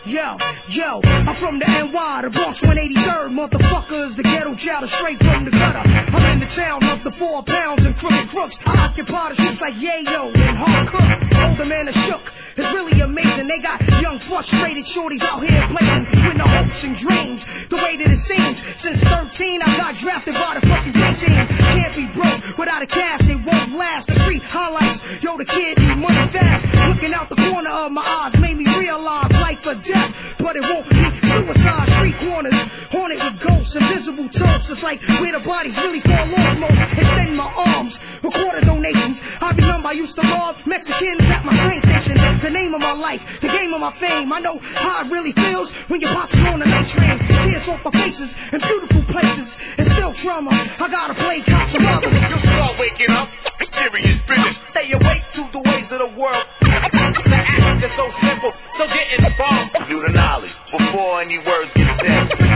Yo, I'm from the NY, the Bronx 183rd, motherfuckers, the ghetto child, straight from the gutter. I'm in the town of the 4 pounds and crooked crooks. I occupy the streets like Yayo and Hard Cook. Older man is shook, it's really amazing. They got young, frustrated shorties out here playing with no hopes and dreams. The way that it seems, since 13 I got drafted by the fucking great team. Can't be broke without a cash, it won't last. The street highlights, yo, the kid need money fast. Looking out the corner of my eyes made me realize life or death, but it won't be suicide. Street corners, haunted with ghosts, invisible toasts. It's like where the bodies really fall off most. Extend my arms, record donations. I remember I used to rob Mexicans at my train station. The name of my life, the game of my fame. I know how it really feels when your pops are on the night train. Tears off our faces in beautiful places. It's still trauma, I gotta play cops and robbers. You start waking up, serious business. Stay awake to the ways of the world. The act is so simple, so get involved. Do the knowledge before any words get said.